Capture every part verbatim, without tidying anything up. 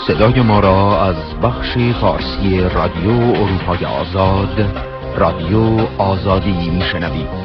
صدای ما را از بخش فارسی رادیو اروپای آزاد، رادیو آزادی میشنوید.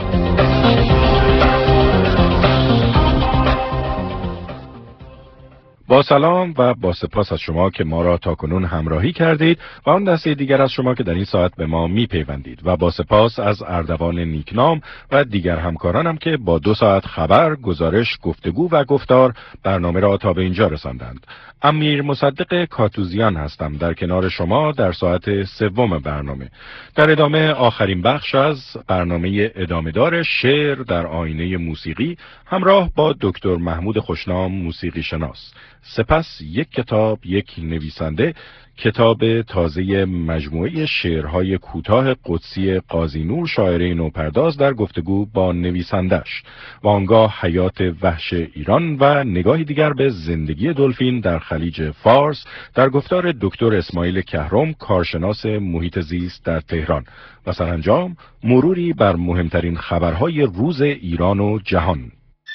با سلام و با سپاس از شما که ما را تاکنون همراهی کردید و آن دسته دیگر از شما که در این ساعت به ما میپیوندید و با سپاس از اردوان نیکنام و دیگر همکارانم که با دو ساعت خبر، گزارش، گفتگو و گفتار برنامه را تا به اینجا رساندند. امیر مصدق کاتوزیان هستم در کنار شما در ساعت سوم برنامه. در ادامه آخرین بخش از برنامه ادامه‌دار شعر در آینه موسیقی همراه با دکتر محمود خوشنام موسیقی شناس. سپس یک کتاب، یک نویسنده، کتاب تازه مجموعه شعرهای کوتاه قدسی قاضی نور شاعره نوپرداز در گفتگو با نویسندش و آنگاه حیات وحش ایران و نگاهی دیگر به زندگی دلفین در خلیج فارس در گفتار دکتر اسماعیل کهرم، کارشناس محیط زیست در تهران و سرانجام مروری بر مهمترین خبرهای روز ایران و جهان.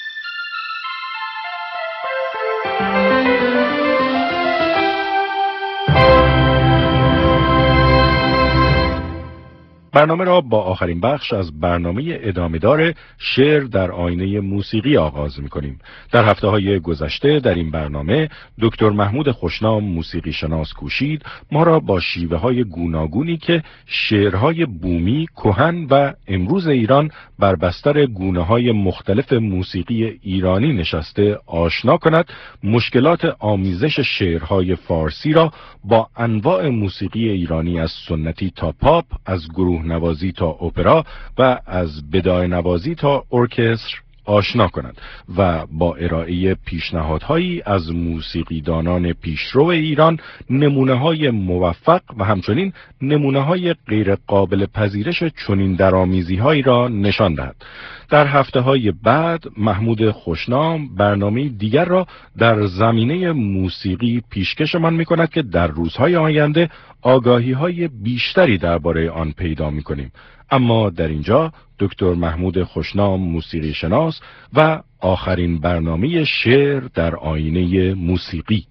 برنامه را با آخرین بخش از برنامه ادامه‌دار شعر در آینه موسیقی آغاز می‌کنیم. در هفته‌های گذشته در این برنامه دکتر محمود خوشنام موسیقی شناس کوشید ما را با شیوه‌های گوناگونی که شعرهای بومی، کهن و امروز ایران بر بستر گونه‌های مختلف موسیقی ایرانی نشسته آشنا کند، مشکلات آمیزش شعرهای فارسی را با انواع موسیقی ایرانی از سنتی تا پاپ، از گروه نوازی تا اپرا و از بدایه نوازی تا ارکستر آشنا کند و با ارائه پیشنهادهایی از موسیقیدانان پیشرو ایران نمونه‌های موفق و همچنین نمونه‌های غیر قابل پذیرش چنین درآمیزی‌هایی را نشان دهد. در هفته‌های بعد محمود خوشنام برنامه دیگر را در زمینه موسیقی پیشکشمان می‌کند که در روزهای آینده آگاهی‌های بیشتری درباره آن پیدا می‌کنیم. اما در اینجا دکتر محمود خوشنام موسیقی شناس و آخرین برنامه شعر در آینه موسیقی.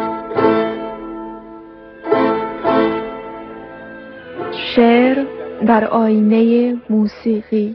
شعر در آینه موسیقی.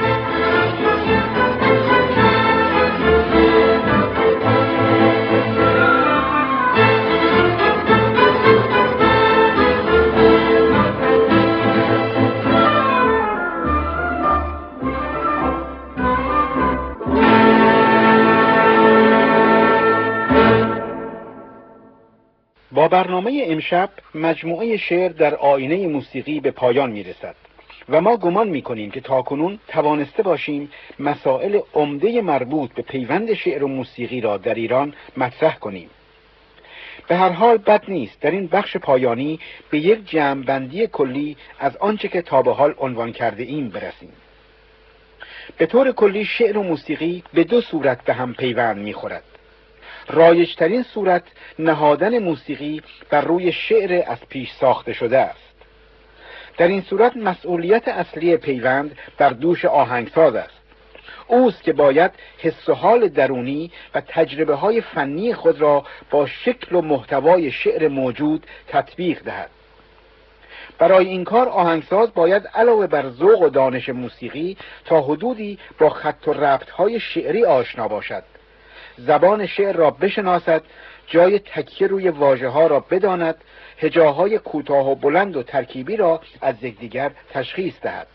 با برنامه امشب مجموعه شعر در آینه موسیقی به پایان میرسد و ما گمان میکنیم که تاکنون توانسته باشیم مسائل عمده مربوط به پیوند شعر و موسیقی را در ایران مطرح کنیم. به هر حال بد نیست در این بخش پایانی به یک جمع‌بندی کلی از آنچه که تا به حال عنوان کرده ایم برسیم. به طور کلی شعر و موسیقی به دو صورت به هم پیوند میخورد. رایج‌ترین صورت نهادن موسیقی بر روی شعر از پیش ساخته شده است. در این صورت مسئولیت اصلی پیوند بر دوش آهنگساز است. اوست که باید حس و حال درونی و تجربه های فنی خود را با شکل و محتوای شعر موجود تطبیق دهد. برای این کار آهنگساز باید علاوه بر ذوق و دانش موسیقی تا حدودی با خط و ربط‌های شعری آشنا باشد. زبان شعر را بشناسد، جای تکیه روی واژه‌ها را بداند، هجاهای کوتاه و بلند و ترکیبی را از یکدیگر تشخیص دهد.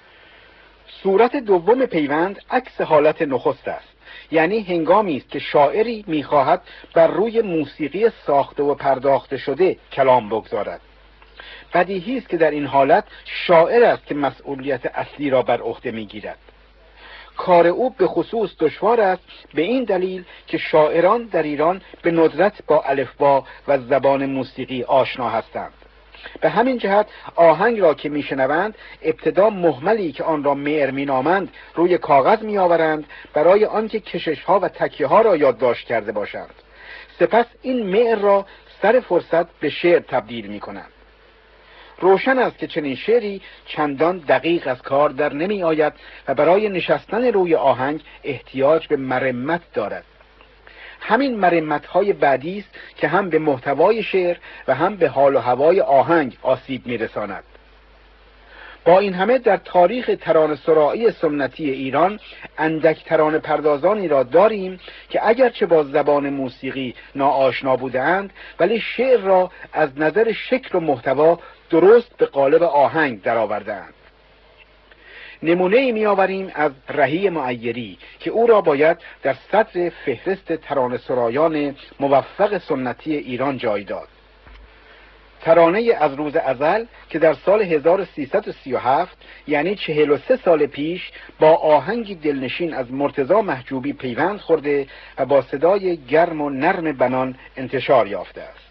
صورت دوم پیوند عکس حالت نخست است، یعنی هنگامی است که شاعری می‌خواهد بر روی موسیقی ساخته و پرداخته شده کلام بگذارد. بدیهی است که در این حالت شاعر است که مسئولیت اصلی را بر عهده می‌گیرد. کار او به خصوص دشوار است به این دلیل که شاعران در ایران به ندرت با الفبا و زبان موسیقی آشنا هستند. به همین جهت آهنگ را که میشنوند ابتدا مهملی که آن را معر مینامند روی کاغذ میآورند برای آنکه کشش‌ها و تکیه‌ها را یادداشت کرده باشند. سپس این معر را سر فرصت به شعر تبدیل میکنند. روشن است که چنین شعری چندان دقیق از کار در نمی آید و برای نشستن روی آهنگ احتیاج به مرمت دارد. همین مرمت‌های بعدی است که هم به محتوای شعر و هم به حال و هوای آهنگ آسیب می‌رساند. با این همه در تاریخ ترانه‌سرایی سنتی ایران اندک ترانه پردازانی را داریم که اگرچه با زبان موسیقی ناآشنا بودند ولی شعر را از نظر شکل و محتوا درست به قالب آهنگ درآوردند. نمونه ای می آوریم از رهی معیری که او را باید در صدر فهرست ترانه‌سرایان موفق سنتی ایران جای داد. ترانه از روز ازل که در سال هزار و سیصد و سی و هفت یعنی چهل و سه سال پیش با آهنگی دلنشین از مرتضی محجوبی پیوند خورده و با صدای گرم و نرم بنان انتشار یافته است.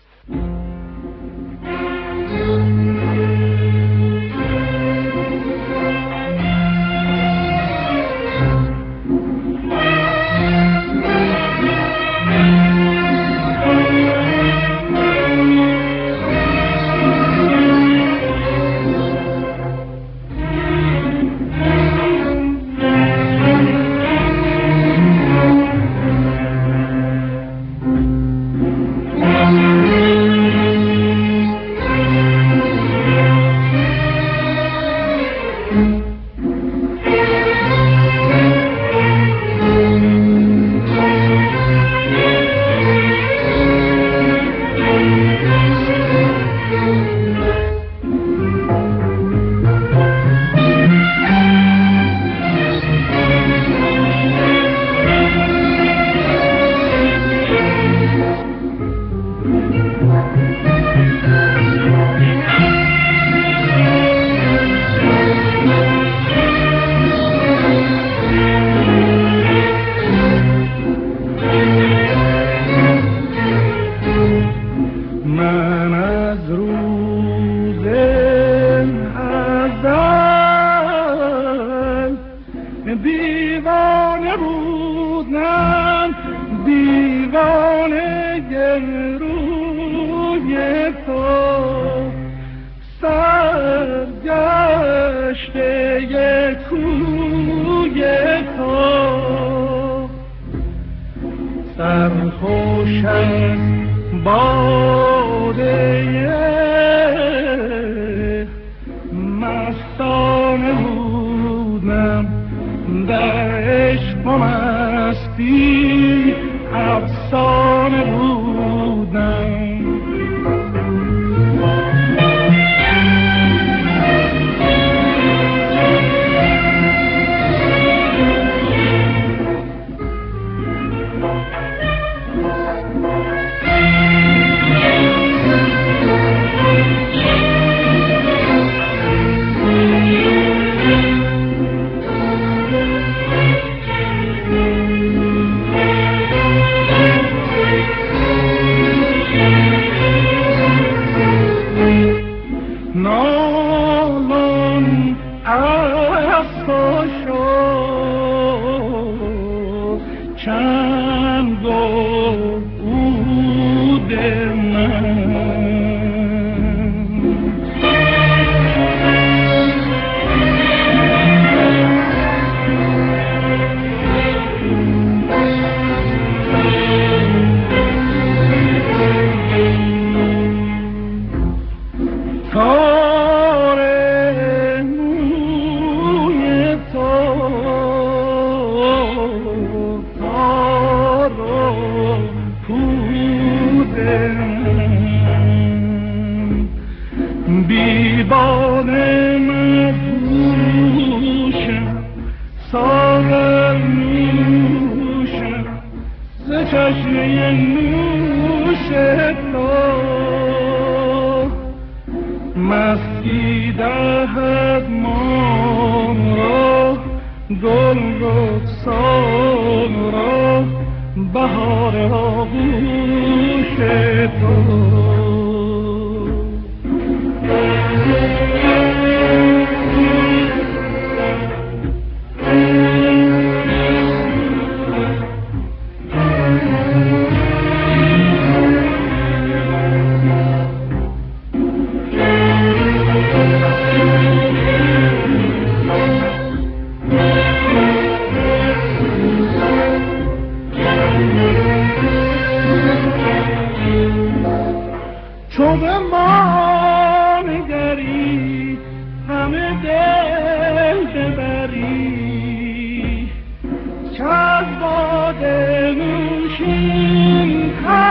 باده نوشین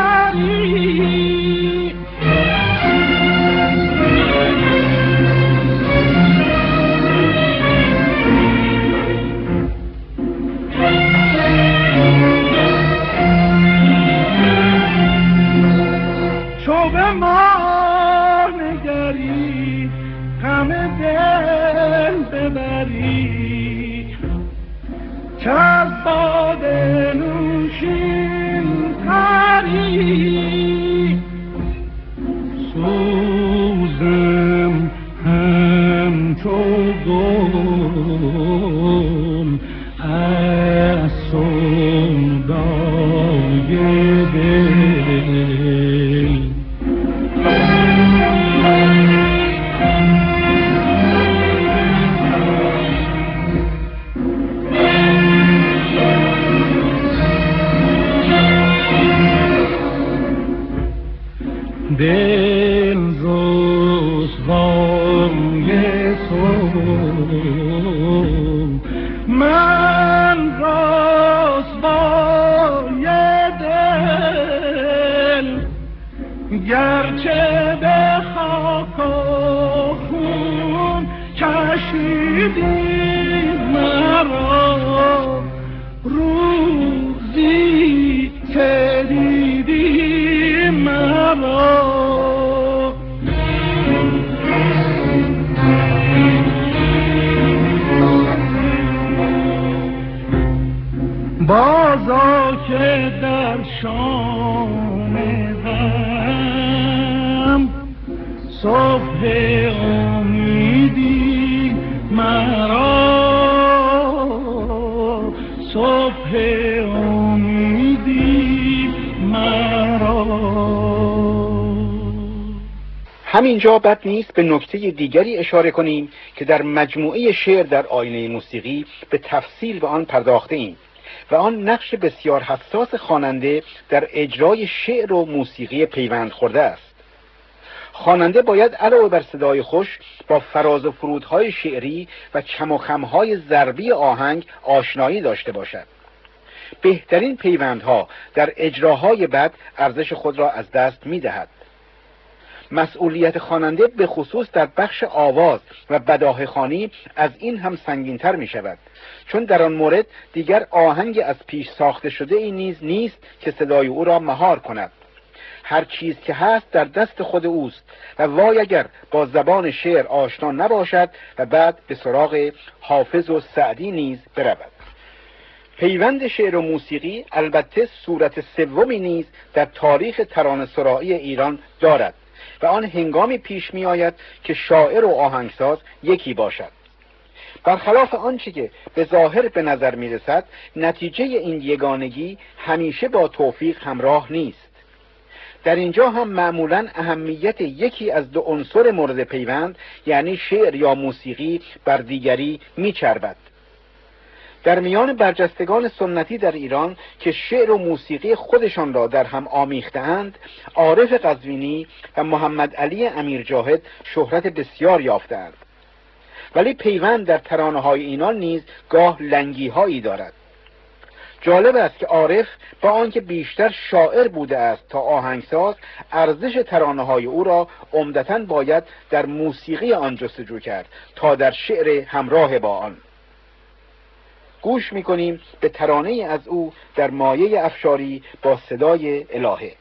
کاری چو به ما نگری غم دل ببری که از باده نوشین تری سوزم همچو گل از سودای دل دل رسوای تو من رسوای دل گرچه به خاک و خون کشیدی مرا روزی که دیدی مرا بازا که در شام غم صبح امیدی مرا صبح امیدی مرا. همینجا بد نیست به نکته دیگری اشاره کنیم که در مجموعه شعر در آینه موسیقی به تفصیل به آن پرداخته ایم و آن نقش بسیار حساس خواننده در اجرای شعر و موسیقی پیوند خورده است. خواننده باید علاوه بر صدای خوش با فراز و فرودهای شعری و کم و خمهای ضربی آهنگ آشنایی داشته باشد. بهترین پیوندها در اجراهای بد ارزش خود را از دست می‌دهد. مسئولیت خواننده به خصوص در بخش آواز و بداهه خوانی از این هم سنگین‌تر می شود، چون در آن مورد دیگر آهنگ از پیش ساخته شده ای نیز نیست که صدای او را مهار کند. هر چیز که هست در دست خود اوست و وای اگر با زبان شعر آشنا نباشد و بعد به سراغ حافظ و سعدی نیز برود. پیوند شعر و موسیقی البته صورت سومی نیز در تاریخ ترانه‌سرایی ایران دارد و آن هنگامی پیش می آید که شاعر و آهنگساز یکی باشد. برخلاف آنچه که به ظاهر به نظر می رسد، نتیجه این یگانگی همیشه با توفیق همراه نیست. در اینجا هم معمولاً اهمیت یکی از دو عنصر مورد پیوند، یعنی شعر یا موسیقی، بر دیگری می چربد. در میان برجستگان سنتی در ایران که شعر و موسیقی خودشان را در هم آمیخته‌اند، عارف قزوینی و محمد علی امیرجاهد شهرت بسیار یافته‌اند. ولی پیوند در ترانه‌های اینان نیز گاه لنگی‌هایی دارد. جالب است که عارف با آنکه بیشتر شاعر بوده است تا آهنگساز، ارزش ترانه‌های او را عمدتاً باید در موسیقی آن جستجو کرد تا در شعر همراه با آن. گوش می‌کنیم به ترانه‌ای از او در مایه افشاری با صدای الهه.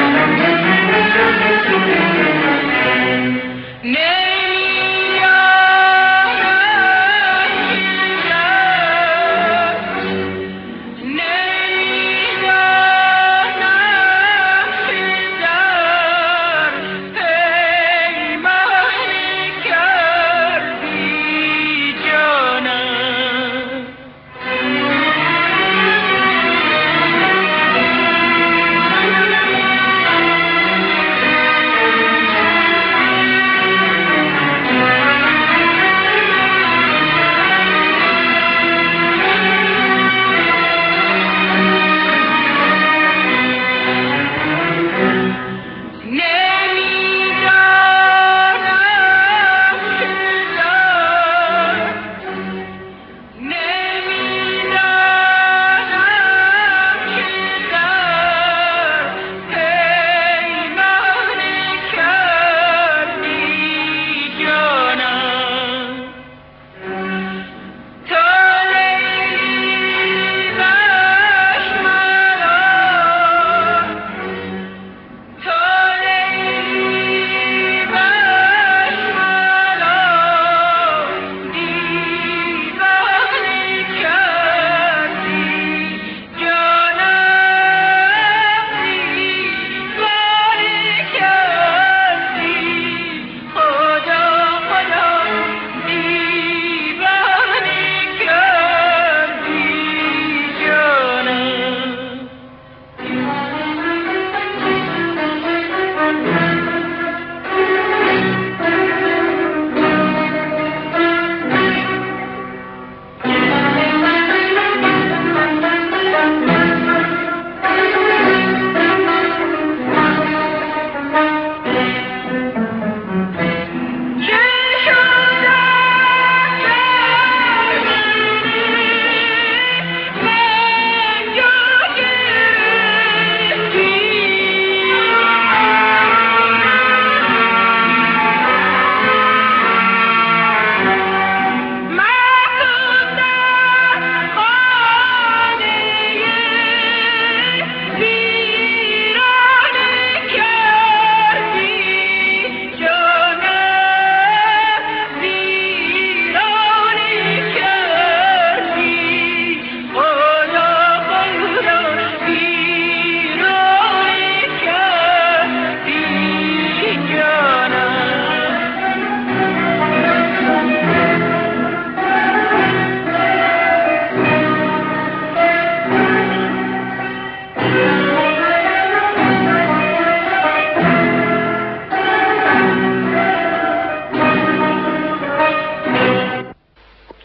نمی‌آید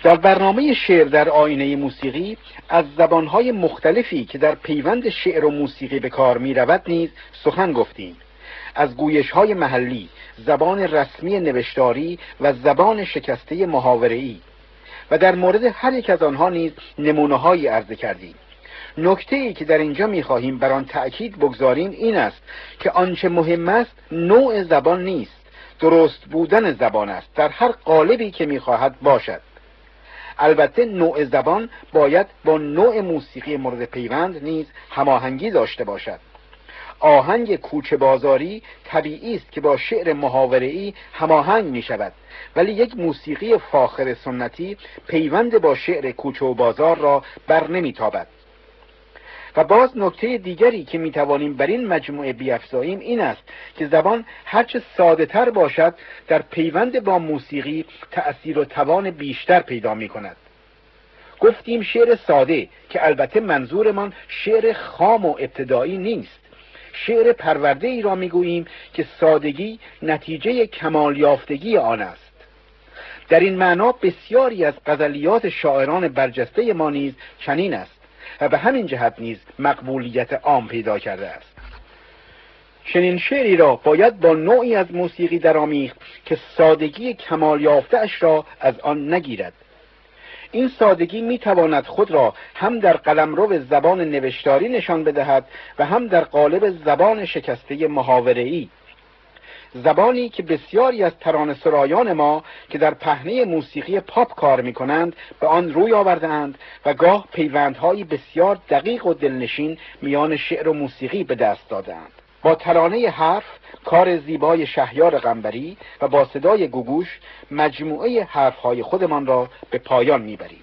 در برنامه شعر در آینه موسیقی از زبانهای مختلفی که در پیوند شعر و موسیقی به کار می رود نیز سخن گفتیم. از گویش‌های محلی، زبان رسمی نوشتاری و زبان شکسته محاوره‌ای، و در مورد هر یک از آنها نیز نمونه‌هایی عرضه کردیم. نکته‌ای که در اینجا می‌خواهیم بر آن تأکید بگذاریم این است که آنچه مهم است نوع زبان نیست، درست بودن زبان است در هر قالبی که می‌خواهد باشد. البته نوع زبان باید با نوع موسیقی مورد پیوند نیز هماهنگی داشته باشد. آهنگ کوچه بازاری طبیعی است که با شعر محاوره‌ای هماهنگ می شود، ولی یک موسیقی فاخر سنتی پیوند با شعر کوچه و بازار را بر نمی تابد. و باز نکته دیگری که می توانیم بر این مجموعه بیفزاییم این است که زبان هرچه ساده تر باشد در پیوند با موسیقی تأثیر و توان بیشتر پیدا می کند. گفتیم شعر ساده که البته منظورمان شعر خام و ابتدایی نیست. شعر پرورده ای را میگوییم که سادگی نتیجه کمال یافتگی آن است. در این معنا بسیاری از غزلیات شاعران برجسته ما نیز چنین است و به همین جهت نیز مقبولیت عام پیدا کرده است. چنین شعری را باید با نوعی از موسیقی درآمیخت که سادگی کمال یافته‌اش را از آن نگیرد. این سادگی می تواند خود را هم در قلمرو زبان نوشتاری نشان بدهد و هم در قالب زبان شکسته محاوره‌ای. زبانی که بسیاری از ترانه‌سرایان ما که در پهنه موسیقی پاپ کار می کنند به آن روی آوردند و گاه پیوندهایی بسیار دقیق و دلنشین میان شعر و موسیقی به دست دادند. با ترانه حرف، کار زیبای شهیار قنبری و با صدای گوگوش مجموعه حرفهای خودمان را به پایان میبریم.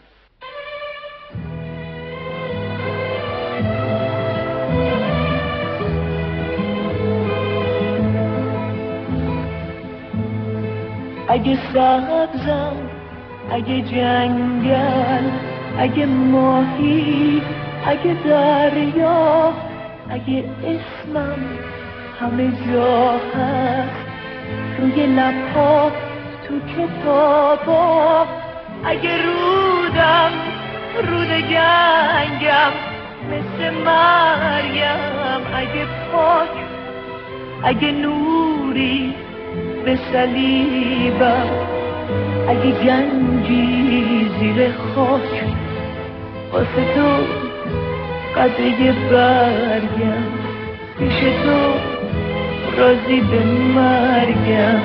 اگه سبزم، اگه جنگل، اگه ماهی، اگه دریا، اگه اسمم همه جا هست، روی لبها، تو کتابا، اگه رودم، رود گنگم مثل مریم، اگه پاک، اگه نوری به صلیبم، اگه گنجی زیر خاک، واسه تو قده برگم، پیش تو راضی به مرگم.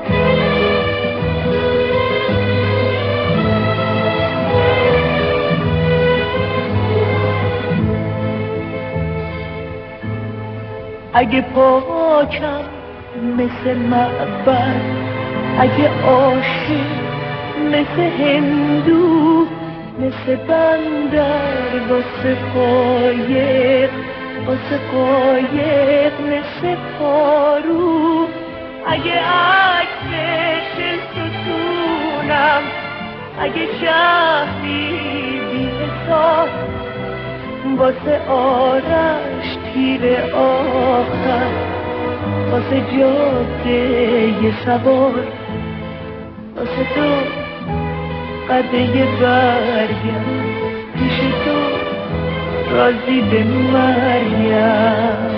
اگه پاکم مثل معبد، اگه عاشق مثل هندو، مثل بندر واسه قایق، واسه قایق مثل پارو، اگه عکسش ستونم، اگه شهری بی حساب، واسه آرش تیر آخر، واسه جاده سوار، واسه تو قده برگم، پیش تو راضی به مریم.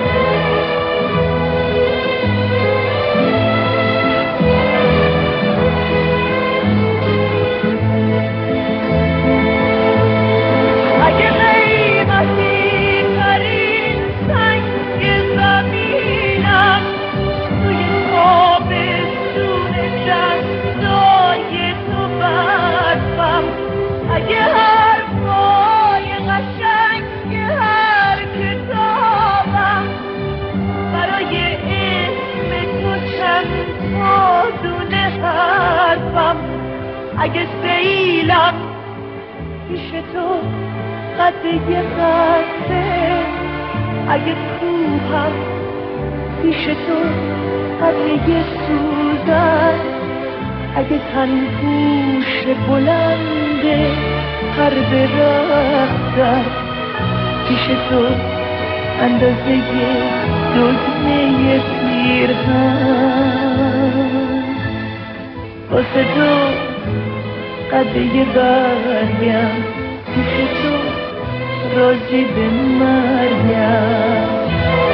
اگه قیمتی ترین سنگ زمینم، توی تابستون دستای تو برفم، اگه حرفای قشنگ هر کتابم برای اسم تو چند تا دونه حرفم، اگه سیلم پیش تو قده قطره، اگه کوهم پیش تو قده سوزن، اگه تن پوش بلنده هر درختم، پیش تو اندازه دگمه پیرهن، واسه تو قده برگم پیش تو راضی به مرگم.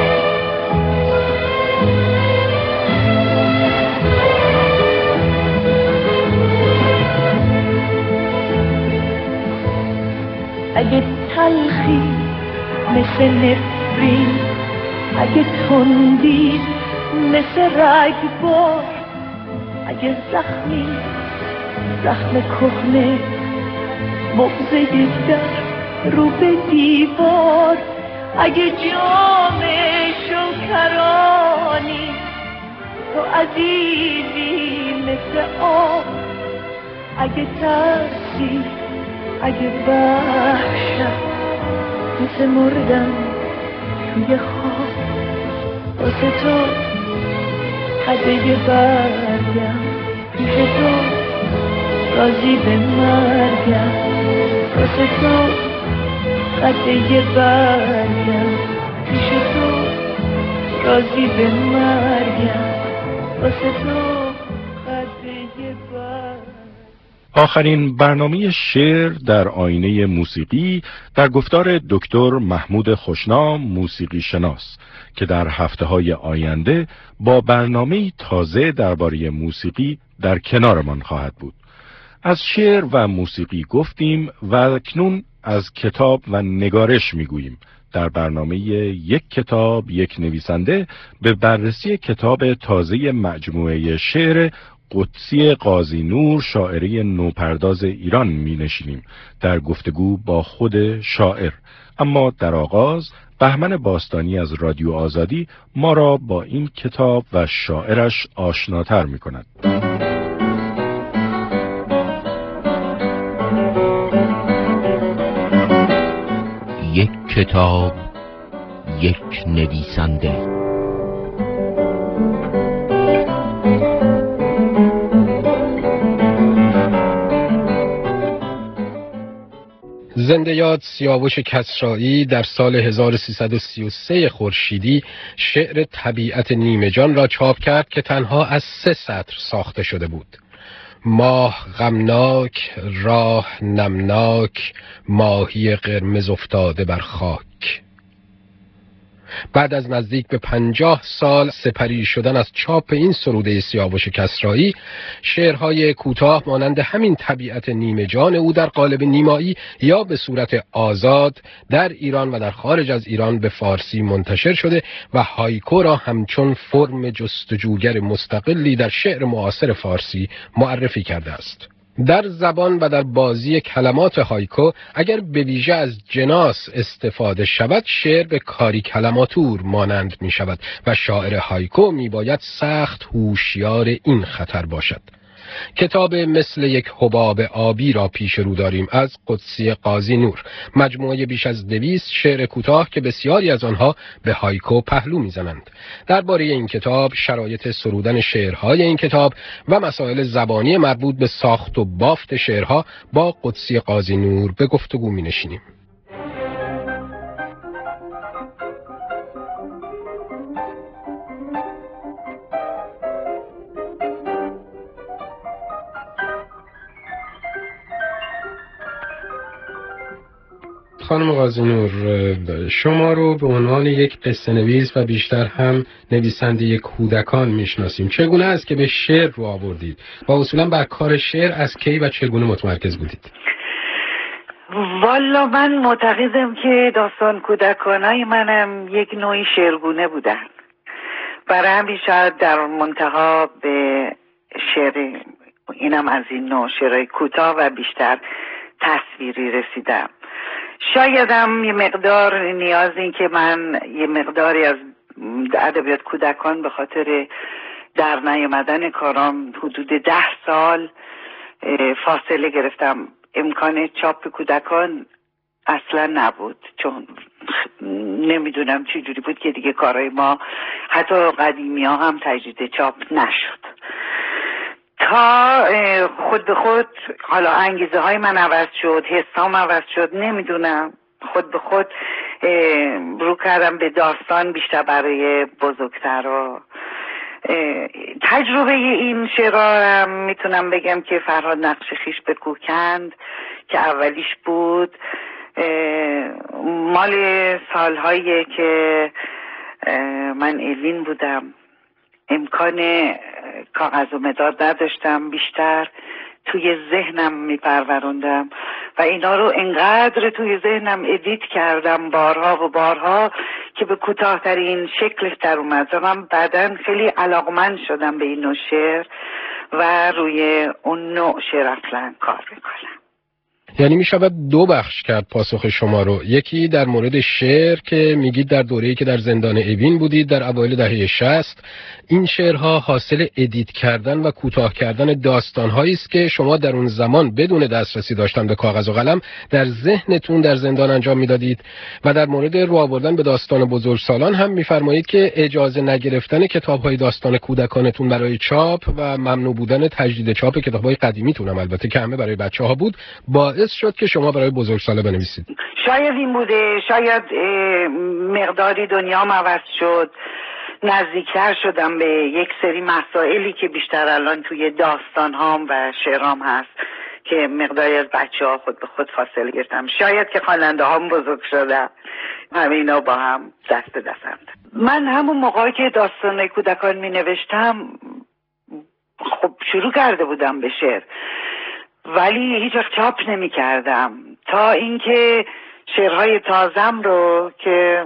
اگه تلخی مثل نفرین، اگه تندی مثل رگبار، اگه زخمی زخم کهنه بغض در رو به دیوار، اگه جام شکرانی تو عزیزی مثل آب، اگه ترسی اگه وحشت مثل مردم توی خواب، واسه تو قده برگم پیش تو راضی به مرگم. واسه تو قده برگم پیش تو راضی به مرگم. واسه تو قده برگم. آخرین برنامه شعر در آینه موسیقی در گفتار دکتر محمود خوشنام موسیقی شناس که در هفته‌های آینده با برنامه تازه درباره موسیقی در کنارمان خواهد بود. از شعر و موسیقی گفتیم و اکنون از کتاب و نگارش میگوییم. در برنامه یک کتاب یک نویسنده به بررسی کتاب تازه مجموعه شعر قدسی قاضی نور شاعره نوپرداز ایران می نشینیم در گفتگو با خود شاعر. اما در آغاز بهمن باستانی از رادیو آزادی ما را با این کتاب و شاعرش آشناتر می کند. یک کتاب یک نویسنده. زنده یاد سیاوش کسرایی در سال هزار و سیصد و سی و سه خورشیدی شعر طبیعت نیمه جان را چاپ کرد که تنها از سه سطر ساخته شده بود. ماه غمناک، راه نمناک، ماهی قرمز افتاده بر خاک. بعد از نزدیک به پنجاه سال سپری شدن از چاپ این سروده سیاوش کسرایی، شعرهای کوتاه مانند همین طبیعت نیمه جان او در قالب نیمایی یا به صورت آزاد در ایران و در خارج از ایران به فارسی منتشر شده و هایکو را همچون فرم جستجوگر مستقلی در شعر معاصر فارسی معرفی کرده است. در زبان و در بازی کلمات هایکو اگر به ویژه از جناس استفاده شود، شعر به کاری کلماتور مانند می شود و شاعر هایکو می باید سخت هوشیار این خطر باشد. کتاب مثل یک حباب آبی را پیش رو داریم از قدسی قاضی نور، مجموعه بیش از دویست شعر کوتاه که بسیاری از آنها به هایکو پهلو میزنند. درباره این کتاب، شرایط سرودن شعرهای این کتاب و مسائل زبانی مربوط به ساخت و بافت شعرها با قدسی قاضی نور به گفتگو می نشینیم. خانم قاضی نور، شما رو به عنوان یک قصه نویس و بیشتر هم نویسنده کودکان میشناسیم. چگونه است که به شعر رو آوردید و اصولا بر کار شعر از کی و چگونه متمرکز بودید؟ والا من معتقدم که داستان کودکانای منم یک نوعی شعرگونه بودن، برای همین شاید در منتها به شعر اینم از این نوع شعرهای کوتاه و بیشتر تصویری رسیدم. شایدم یه مقدار نیاز این که من یه مقداری از ادبیات کودکان به خاطر در نیامدن کارام حدود ده سال فاصله گرفتم. امکان چاپ کودکان اصلا نبود، چون نمیدونم چی جوری بود که دیگه کارهای ما حتی قدیمی ها هم تجدید چاپ نشد. تا خود به خود حالا انگیزه های من عوض شد، حسام عوض شد، نمیدونم، خود به خود رو کردم به داستان بیشتر برای بزرگتر و تجربه این شعرها میتونم بگم که فرهاد نقش خیش به کوه کند که اولیش بود، مال سالهایی که من اوین بودم، امکان کاغذ و مداد نداشتم، بیشتر توی ذهنم میپروروندم و اینا رو انقدر توی ذهنم ادیت کردم بارها و بارها که به کوتاهترین شکلش در اومد و من بعداً خیلی علاقمند شدم به این نوع شعر و روی اون نوع شعر اصلا کار میکنم. یعنی می شود دو بخش کرد پاسخ شما رو، یکی در مورد شعر که میگید در دوره‌ای که در زندان اوین بودید در اوایل دهه شصت، این شعرها حاصل ادیت کردن و کوتاه کردن داستان‌هایی است که شما در اون زمان بدون دسترسی داشتن به کاغذ و قلم در ذهنتون در زندان انجام میدادید، و در مورد رو آوردن به داستان بزرگسالان هم میفرمایید که اجازه نگرفتن کتاب‌های داستان کودکانتون برای چاپ و ممنوع بودن تجدید چاپ کتاب‌های قدیمیتون هم البته که همه برای بچه‌ها بود باعث شد که شما برای بزرگسالا بنویسید. شاید این بوده، شاید مقداری دنیام عوض شد، نزدیکتر شدم به یک سری مسائلی که بیشتر الان توی داستان هام و شعرام هست که مقداری از بچه ها خود به خود فاصله گرفتم. شاید که خواننده هام بزرگ شده، همه اینا با هم دست به دستند. من همون موقعی که داستان کودکان می نوشتم خب شروع کرده بودم به شعر، ولی هیچ وقت چاپ نمی کردم تا اینکه شعرهای تازم رو که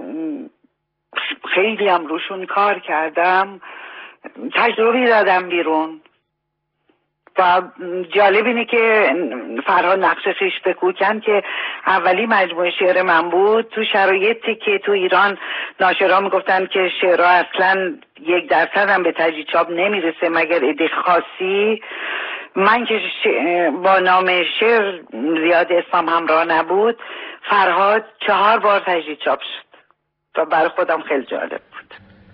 خیلی هم روشون کار کردم تجربه دادم بیرون. و جالب اینه که فرهاد نقش خیش به کوه کند که اولی مجموعه شعر من بود، تو شرایطی که تو ایران ناشرا میگفتن که شعرها اصلا یک درصد هم به تجدید چاپ نمیرسه مگر عده خاصی، من که با نام شعر زیاد اسمم همراه نبود، فرهاد چهار بار تجدید چاپ شد و برای خودم خیلی جالب.